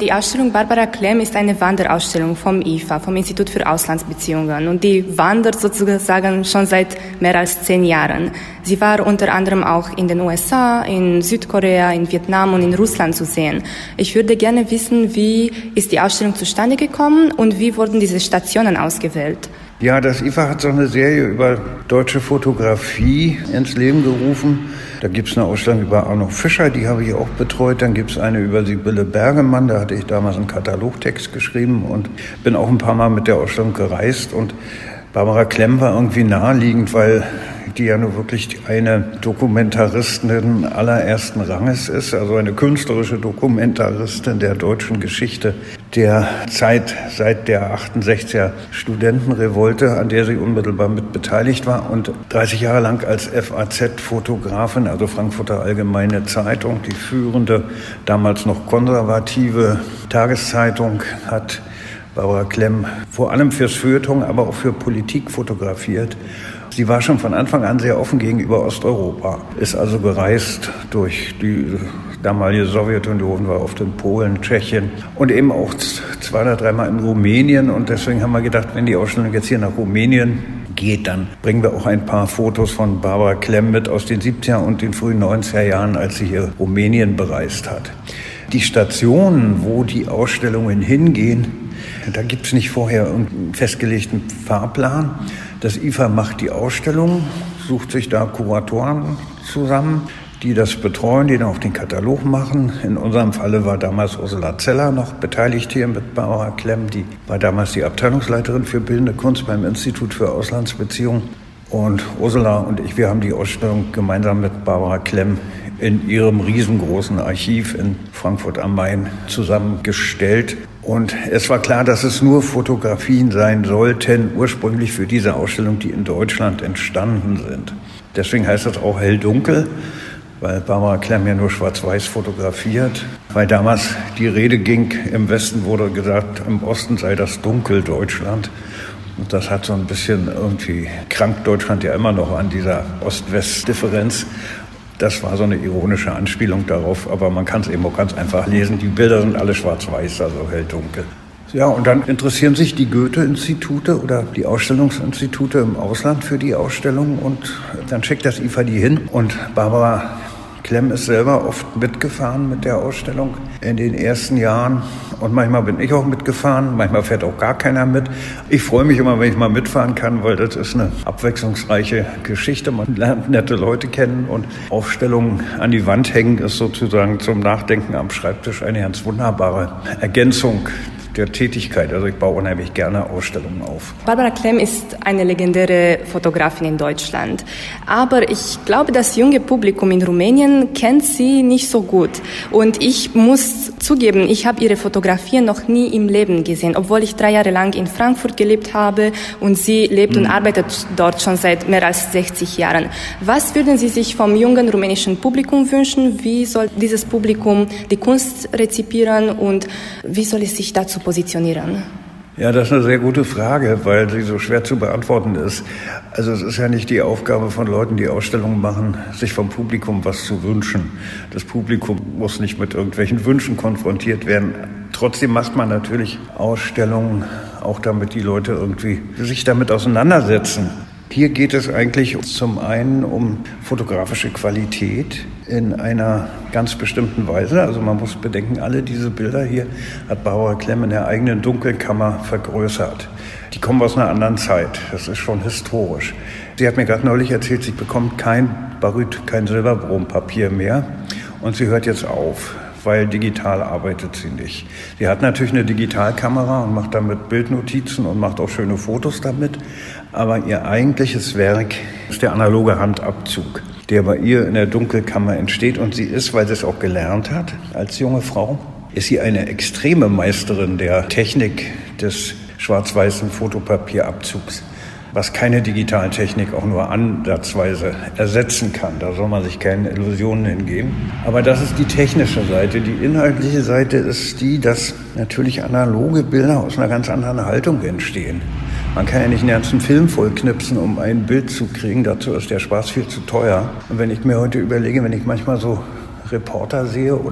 Die Ausstellung Barbara Klemm ist eine Wanderausstellung vom IFA, vom Institut für Auslandsbeziehungen. Und die wandert sozusagen schon seit mehr als 10 Jahren. Sie war unter anderem auch in den USA, in Südkorea, in Vietnam und in Russland zu sehen. Ich würde gerne wissen, wie ist die Ausstellung zustande gekommen und wie wurden diese Stationen ausgewählt? Ja, das IFA hat so eine Serie über deutsche Fotografie ins Leben gerufen. Da gibt's eine Ausstellung über Arno Fischer, die habe ich auch betreut. Dann gibt's eine über Sibylle Bergemann, da hatte ich damals einen Katalogtext geschrieben und bin auch ein paar Mal mit der Ausstellung gereist. Und Barbara Klemm war irgendwie naheliegend, weil die ja nur wirklich eine Dokumentaristin allerersten Ranges ist, also eine künstlerische Dokumentaristin der deutschen Geschichte der Zeit seit der 68er Studentenrevolte, an der sie unmittelbar mit beteiligt war und 30 Jahre lang als FAZ-Fotografin, also Frankfurter Allgemeine Zeitung, die führende, damals noch konservative Tageszeitung, hat Barbara Klemm vor allem fürs Feuilleton, aber auch für Politik fotografiert. Sie war schon von Anfang an sehr offen gegenüber Osteuropa, ist also gereist durch die damalige Sowjetunion, war oft in Polen, Tschechien und eben auch 2 oder 3 Mal in Rumänien. Und deswegen haben wir gedacht, wenn die Ausstellung jetzt hier nach Rumänien geht, dann bringen wir auch ein paar Fotos von Barbara Klemm mit aus den 70er und den frühen 90er Jahren, als sie hier Rumänien bereist hat. Die Stationen, wo die Ausstellungen hingehen, da gibt es nicht vorher einen festgelegten Fahrplan. Das IFA macht die Ausstellung, sucht sich da Kuratoren zusammen, die das betreuen, die dann auch den Katalog machen. In unserem Falle war damals Ursula Zeller noch beteiligt hier mit Barbara Klemm. Die war damals die Abteilungsleiterin für Bildende Kunst beim Institut für Auslandsbeziehungen. Und Ursula und ich, wir haben die Ausstellung gemeinsam mit Barbara Klemm in ihrem riesengroßen Archiv in Frankfurt am Main zusammengestellt. Und es war klar, dass es nur Fotografien sein sollten, ursprünglich für diese Ausstellung, die in Deutschland entstanden sind. Deswegen heißt das auch hell-dunkel, weil Barbara Klemm ja nur schwarz-weiß fotografiert. Weil damals die Rede ging, im Westen wurde gesagt, im Osten sei das dunkel Deutschland. Und das hat so ein bisschen irgendwie krankt Deutschland ja immer noch an dieser Ost-West-Differenz. Das war so eine ironische Anspielung darauf, aber man kann es eben auch ganz einfach lesen. Die Bilder sind alle schwarz-weiß, also hell-dunkel. Ja, und dann interessieren sich die Goethe-Institute oder die Ausstellungsinstitute im Ausland für die Ausstellung und dann schickt das IFA die hin. Und Barbara Klemm ist selber oft mitgefahren mit der Ausstellung in den ersten Jahren. Und manchmal bin ich auch mitgefahren, manchmal fährt auch gar keiner mit. Ich freue mich immer, wenn ich mal mitfahren kann, weil das ist eine abwechslungsreiche Geschichte. Man lernt nette Leute kennen und Aufstellungen an die Wand hängen ist sozusagen zum Nachdenken am Schreibtisch eine ganz wunderbare Ergänzung der Tätigkeit. Also ich baue unheimlich gerne Ausstellungen auf. Barbara Klemm ist eine legendäre Fotografin in Deutschland. Aber ich glaube, das junge Publikum in Rumänien kennt sie nicht so gut. Und ich muss zugeben, ich habe ihre Fotografien noch nie im Leben gesehen, obwohl ich 3 Jahre lang in Frankfurt gelebt habe und sie lebt und arbeitet dort schon seit mehr als 60 Jahren. Was würden Sie sich vom jungen rumänischen Publikum wünschen? Wie soll dieses Publikum die Kunst rezipieren und wie soll es sich dazu positionieren? Ja, das ist eine sehr gute Frage, weil sie so schwer zu beantworten ist. Also es ist ja nicht die Aufgabe von Leuten, die Ausstellungen machen, sich vom Publikum was zu wünschen. Das Publikum muss nicht mit irgendwelchen Wünschen konfrontiert werden. Trotzdem macht man natürlich Ausstellungen, auch damit die Leute irgendwie sich damit auseinandersetzen. Hier geht es eigentlich zum einen um fotografische Qualität in einer ganz bestimmten Weise. Also man muss bedenken, alle diese Bilder hier hat Barbara Klemm in der eigenen Dunkelkammer vergrößert. Die kommen aus einer anderen Zeit. Das ist schon historisch. Sie hat mir gerade neulich erzählt, sie bekommt kein Baryt, kein Silberbrompapier mehr. Und sie hört jetzt auf, weil digital arbeitet sie nicht. Sie hat natürlich eine Digitalkamera und macht damit Bildnotizen und macht auch schöne Fotos damit. Aber ihr eigentliches Werk ist der analoge Handabzug, der bei ihr in der Dunkelkammer entsteht. Und sie ist, weil sie es auch gelernt hat als junge Frau, ist sie eine extreme Meisterin der Technik des schwarz-weißen Fotopapierabzugs, was keine Digitaltechnik auch nur ansatzweise ersetzen kann. Da soll man sich keine Illusionen hingeben. Aber das ist die technische Seite. Die inhaltliche Seite ist die, dass natürlich analoge Bilder aus einer ganz anderen Haltung entstehen. Man kann ja nicht einen ganzen Film vollknipsen, um ein Bild zu kriegen. Dazu ist der Spaß viel zu teuer. Und wenn ich mir heute überlege, wenn ich manchmal so Reporter sehe oder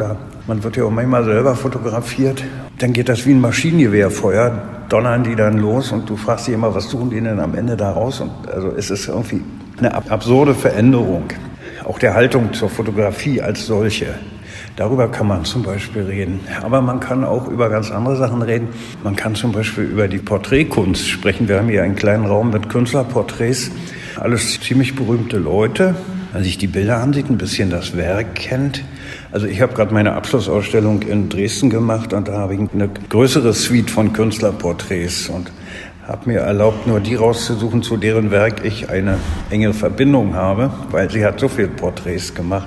Man wird ja auch manchmal selber fotografiert. Dann geht das wie ein Maschinengewehrfeuer, donnern die dann los und du fragst dich immer, was tun die denn am Ende da raus? Und also es ist irgendwie eine absurde Veränderung, auch der Haltung zur Fotografie als solche. Darüber kann man zum Beispiel reden. Aber man kann auch über ganz andere Sachen reden. Man kann zum Beispiel über die Porträtkunst sprechen. Wir haben hier einen kleinen Raum mit Künstlerporträts. Alles ziemlich berühmte Leute. Wenn man sich die Bilder ansieht, ein bisschen das Werk kennt. Also ich habe gerade meine Abschlussausstellung in Dresden gemacht und da habe ich eine größere Suite von Künstlerporträts und habe mir erlaubt, nur die rauszusuchen, zu deren Werk ich eine enge Verbindung habe, weil sie hat so viele Porträts gemacht.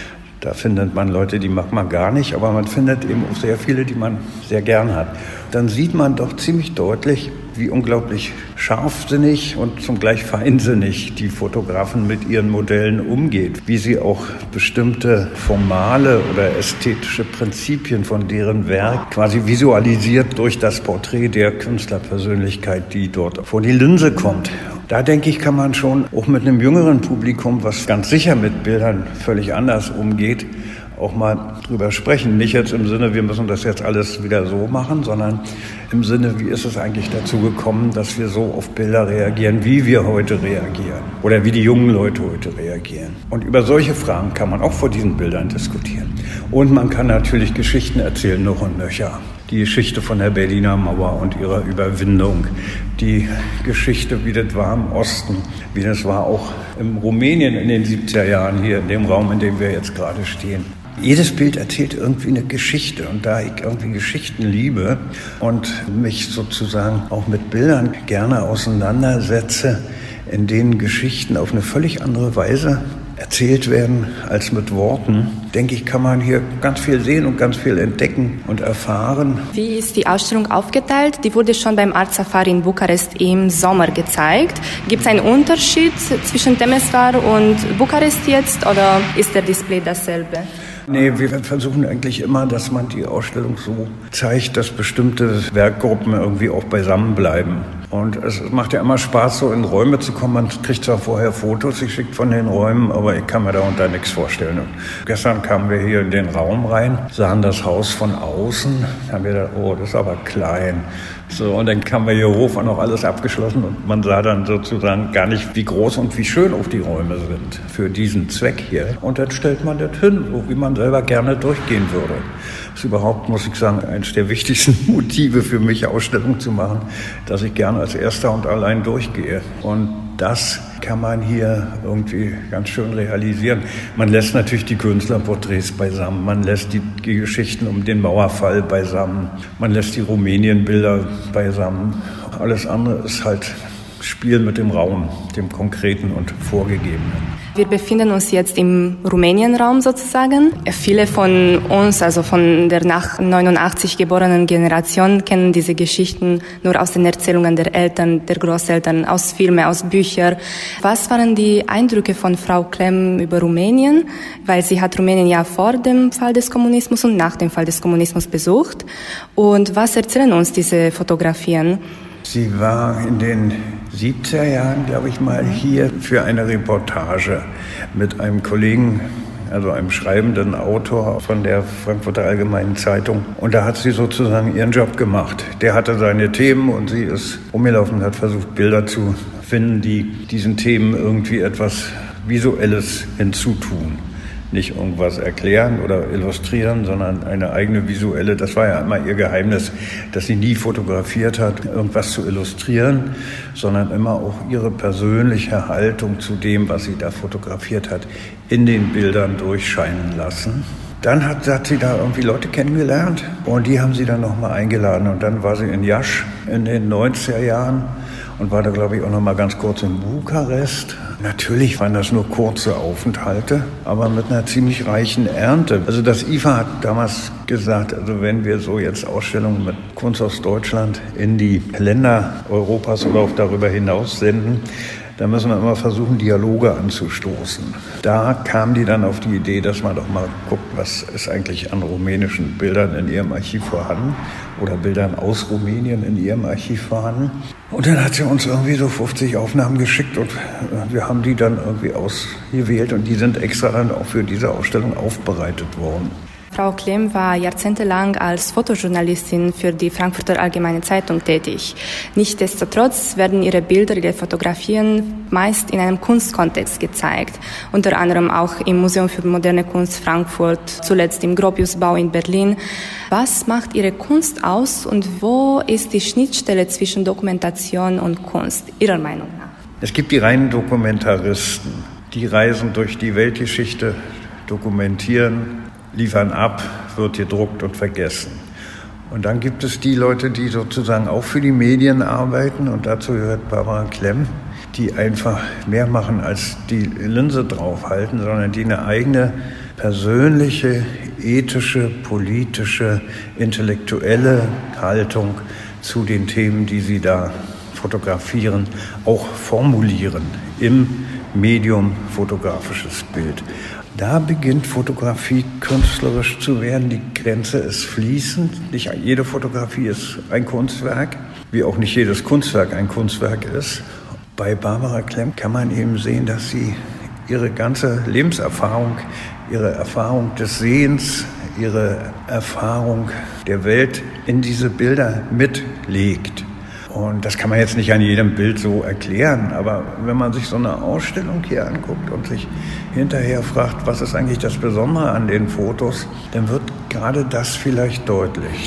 Da findet man Leute, die mag man gar nicht, aber man findet eben auch sehr viele, die man sehr gern hat. Dann sieht man doch ziemlich deutlich, wie unglaublich scharfsinnig und zugleich feinsinnig die Fotografin mit ihren Modellen umgeht. Wie sie auch bestimmte formale oder ästhetische Prinzipien von deren Werk quasi visualisiert durch das Porträt der Künstlerpersönlichkeit, die dort vor die Linse kommt. Da denke ich, kann man schon auch mit einem jüngeren Publikum, was ganz sicher mit Bildern völlig anders umgeht, auch mal drüber sprechen. Nicht jetzt im Sinne, wir müssen das jetzt alles wieder so machen, sondern im Sinne, wie ist es eigentlich dazu gekommen, dass wir so auf Bilder reagieren, wie wir heute reagieren oder wie die jungen Leute heute reagieren. Und über solche Fragen kann man auch vor diesen Bildern diskutieren. Und man kann natürlich Geschichten erzählen, noch und nöcher. Die Geschichte von der Berliner Mauer und ihrer Überwindung. Die Geschichte, wie das war im Osten, wie das war auch in Rumänien in den 70er Jahren hier in dem Raum, in dem wir jetzt gerade stehen. Jedes Bild erzählt irgendwie eine Geschichte und da ich irgendwie Geschichten liebe und mich sozusagen auch mit Bildern gerne auseinandersetze, in denen Geschichten auf eine völlig andere Weise erzählt werden als mit Worten, denke ich, kann man hier ganz viel sehen und ganz viel entdecken und erfahren. Wie ist die Ausstellung aufgeteilt? Die wurde schon beim Art Safari in Bukarest im Sommer gezeigt. Gibt es einen Unterschied zwischen Temesvar und Bukarest jetzt oder ist der Display dasselbe? Nee, wir versuchen eigentlich immer, dass man die Ausstellung so zeigt, dass bestimmte Werkgruppen irgendwie auch beisammen bleiben. Und es macht ja immer Spaß, so in Räume zu kommen. Man kriegt zwar vorher Fotos geschickt von den Räumen, aber ich kann mir darunter nichts vorstellen. Und gestern kamen wir hier in den Raum rein, sahen das Haus von außen, haben wir gedacht, oh, das ist aber klein. So, und dann kamen wir hier hoch, war noch alles abgeschlossen und man sah dann sozusagen gar nicht, wie groß und wie schön auch die Räume sind für diesen Zweck hier. Und dann stellt man das hin, so wie man selber gerne durchgehen würde. Das ist überhaupt, muss ich sagen, eines der wichtigsten Motive für mich, Ausstellungen zu machen, dass ich gerne als Erster und allein durchgehe. Und das kann man hier irgendwie ganz schön realisieren. Man lässt natürlich die Künstlerporträts beisammen, man lässt die Geschichten um den Mauerfall beisammen, man lässt die Rumänienbilder beisammen. Alles andere ist halt Spielen mit dem Raum, dem Konkreten und Vorgegebenen. Wir befinden uns jetzt im Rumänienraum sozusagen. Viele von uns, also von der nach 89 geborenen Generation, kennen diese Geschichten nur aus den Erzählungen der Eltern, der Großeltern, aus Filmen, aus Büchern. Was waren die Eindrücke von Frau Klemm über Rumänien? Weil sie hat Rumänien ja vor dem Fall des Kommunismus und nach dem Fall des Kommunismus besucht. Und was erzählen uns diese Fotografien? Sie war in den 70er Jahren, glaube ich mal, hier für eine Reportage mit einem Kollegen, also einem schreibenden Autor von der Frankfurter Allgemeinen Zeitung. Und da hat sie sozusagen ihren Job gemacht. Der hatte seine Themen und sie ist rumgelaufen und hat versucht, Bilder zu finden, die diesen Themen irgendwie etwas Visuelles hinzutun. Nicht irgendwas erklären oder illustrieren, sondern eine eigene visuelle, das war ja immer ihr Geheimnis, dass sie nie fotografiert hat, irgendwas zu illustrieren, sondern immer auch ihre persönliche Haltung zu dem, was sie da fotografiert hat, in den Bildern durchscheinen lassen. Dann hat sie da irgendwie Leute kennengelernt und die haben sie dann nochmal eingeladen. Und dann war sie in Iași in den 90er Jahren und war da, glaube ich, auch noch mal ganz kurz in Bukarest. Natürlich waren das nur kurze Aufenthalte, aber mit einer ziemlich reichen Ernte. Also das IFA hat damals gesagt, also wenn wir so jetzt Ausstellungen mit Kunst aus Deutschland in die Länder Europas oder auch darüber hinaus senden, da müssen wir immer versuchen, Dialoge anzustoßen. Da kam die dann auf die Idee, dass man doch mal guckt, was ist eigentlich an rumänischen Bildern in ihrem Archiv vorhanden oder Bildern aus Rumänien in ihrem Archiv vorhanden. Und dann hat sie uns irgendwie so 50 Aufnahmen geschickt und wir haben die dann irgendwie ausgewählt und die sind extra dann auch für diese Ausstellung aufbereitet worden. Frau Klemm war jahrzehntelang als Fotojournalistin für die Frankfurter Allgemeine Zeitung tätig. Nichtsdestotrotz werden ihre Bilder, ihre Fotografien meist in einem Kunstkontext gezeigt. Unter anderem auch im Museum für moderne Kunst Frankfurt, zuletzt im Gropiusbau in Berlin. Was macht Ihre Kunst aus und wo ist die Schnittstelle zwischen Dokumentation und Kunst, Ihrer Meinung nach? Es gibt die reinen Dokumentaristen, die reisen durch die Weltgeschichte, dokumentieren, liefern ab, wird gedruckt und vergessen. Und dann gibt es die Leute, die sozusagen auch für die Medien arbeiten, und dazu gehört Barbara Klemm, die einfach mehr machen als die Linse draufhalten, sondern die eine eigene persönliche, ethische, politische, intellektuelle Haltung zu den Themen, die sie da fotografieren, auch formulieren im Medium fotografisches Bild. Da beginnt Fotografie künstlerisch zu werden. Die Grenze ist fließend. Nicht jede Fotografie ist ein Kunstwerk, wie auch nicht jedes Kunstwerk ein Kunstwerk ist. Bei Barbara Klemm kann man eben sehen, dass sie ihre ganze Lebenserfahrung, ihre Erfahrung des Sehens, ihre Erfahrung der Welt in diese Bilder mitlegt. Und das kann man jetzt nicht an jedem Bild so erklären, aber wenn man sich so eine Ausstellung hier anguckt und sich hinterher fragt, was ist eigentlich das Besondere an den Fotos, dann wird gerade das vielleicht deutlich.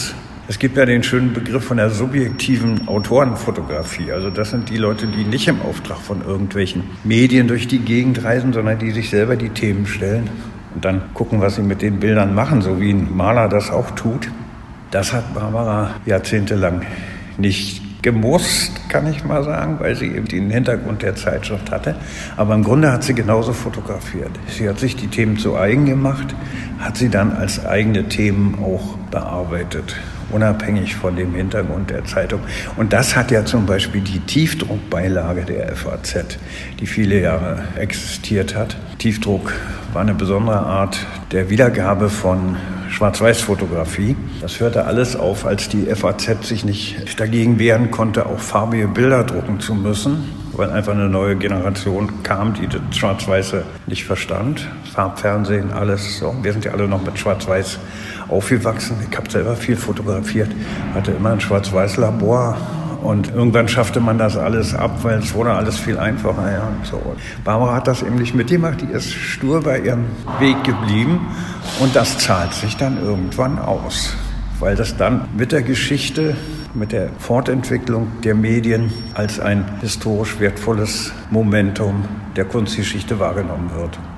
Es gibt ja den schönen Begriff von der subjektiven Autorenfotografie. Also das sind die Leute, die nicht im Auftrag von irgendwelchen Medien durch die Gegend reisen, sondern die sich selber die Themen stellen und dann gucken, was sie mit den Bildern machen, so wie ein Maler das auch tut. Das hat Barbara jahrzehntelang nicht gemusst, kann ich mal sagen, weil sie eben den Hintergrund der Zeitschrift hatte. Aber im Grunde hat sie genauso fotografiert. Sie hat sich die Themen zu eigen gemacht, hat sie dann als eigene Themen auch bearbeitet, unabhängig von dem Hintergrund der Zeitung. Und das hat ja zum Beispiel die Tiefdruckbeilage der FAZ, die viele Jahre existiert hat. Tiefdruck war eine besondere Art der Wiedergabe von Schwarz-Weiß-Fotografie. Das hörte alles auf, als die FAZ sich nicht dagegen wehren konnte, auch farbige Bilder drucken zu müssen, weil einfach eine neue Generation kam, die das Schwarz-Weiße nicht verstand. Farbfernsehen, alles so. Wir sind ja alle noch mit Schwarz-Weiß aufgewachsen. Ich habe selber viel fotografiert, hatte immer ein Schwarz-Weiß-Labor. Und irgendwann schaffte man das alles ab, weil es wurde alles viel einfacher. Ja, und so. Barbara hat das eben nicht mitgemacht, die ist stur bei ihrem Weg geblieben. Und das zahlt sich dann irgendwann aus, weil das dann mit der Geschichte, mit der Fortentwicklung der Medien als ein historisch wertvolles Momentum der Kunstgeschichte wahrgenommen wird.